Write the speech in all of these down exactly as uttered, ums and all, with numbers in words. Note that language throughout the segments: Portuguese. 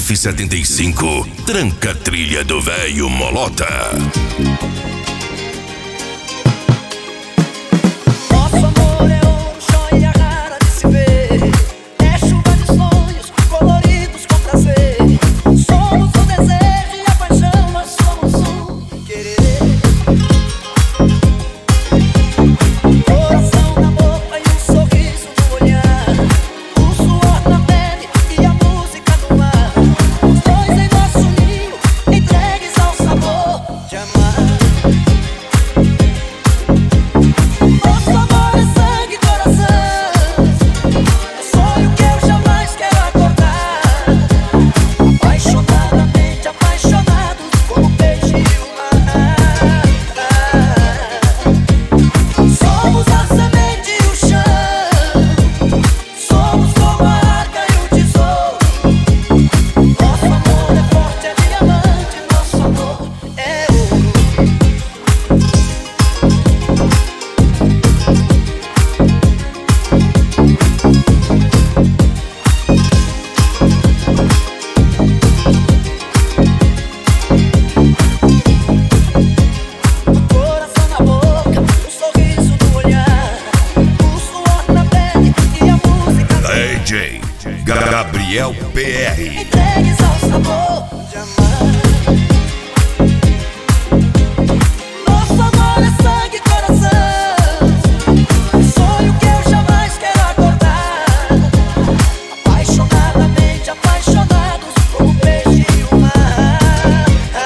F setenta e cinco, tranca a trilha do velho Molota. D J Gabriel P R. Entregues ao sabor de amar. Nosso amor é sangue e coração, sonho que eu jamais quero acordar. Apaixonadamente apaixonados como o peixe e o mar.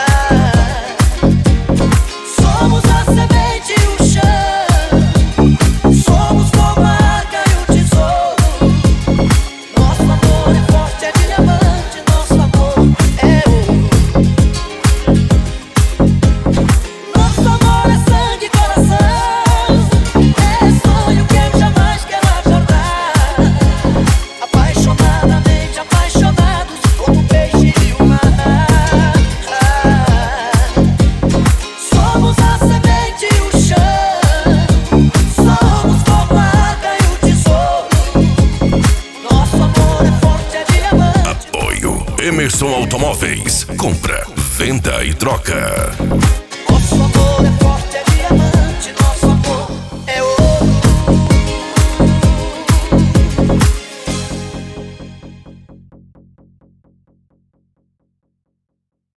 Somos a semente e o chão, somos como a arca e o tesouro. Nosso amor é forte, é diamante, nosso amor é ouro. Nosso amor é sangue e coração, é sonho que eu jamais quero acordar. Apaixonadamente apaixonados como o peixe e o mar. Somos a semente e o chão, somos como a arca e o tesouro. Nosso amor é forte, é diamante. Apoio Emerson Automóveis. Compra, venda e troca.